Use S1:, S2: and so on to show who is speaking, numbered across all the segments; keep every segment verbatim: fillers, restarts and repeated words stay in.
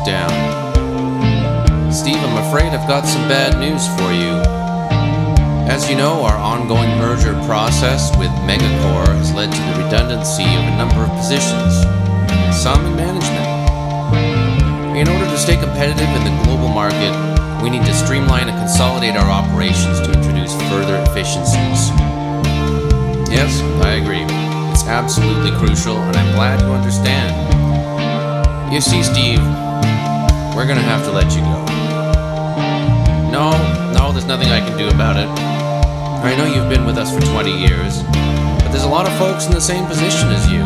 S1: sit down. Steve, I'm afraid I've got some bad news for you. As you know, our ongoing merger process with Megacore has led to the redundancy of a number of positions, some in management. In order to stay competitive in the global market, we need to streamline and consolidate our operations to introduce further efficiencies. Yes, I agree. It's absolutely crucial, and I'm glad you understand. You see, Steve, we're gonna have to let you go. No, no, there's nothing I can do about it. I know you've been with us for twenty years, but there's a lot of folks in the same position as you.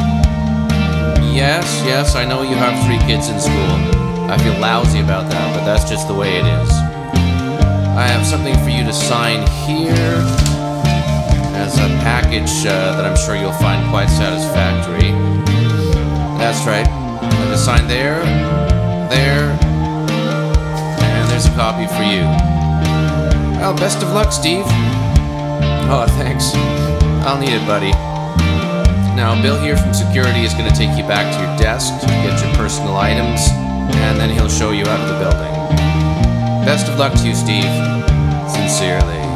S1: Yes, yes, I know you have three kids in school. I feel lousy about that, but that's just the way it is. I have something for you to sign here as a package uh, that I'm sure you'll find quite satisfactory. That's right. I'm to sign there, there, and there's a copy for you. Well, best of luck, Steve. Oh, thanks. I'll need it, buddy. Now, Bill here from security is going to take you back to your desk to get your personal items, and then he'll show you out of the building. Best of luck to you, Steve. Sincerely.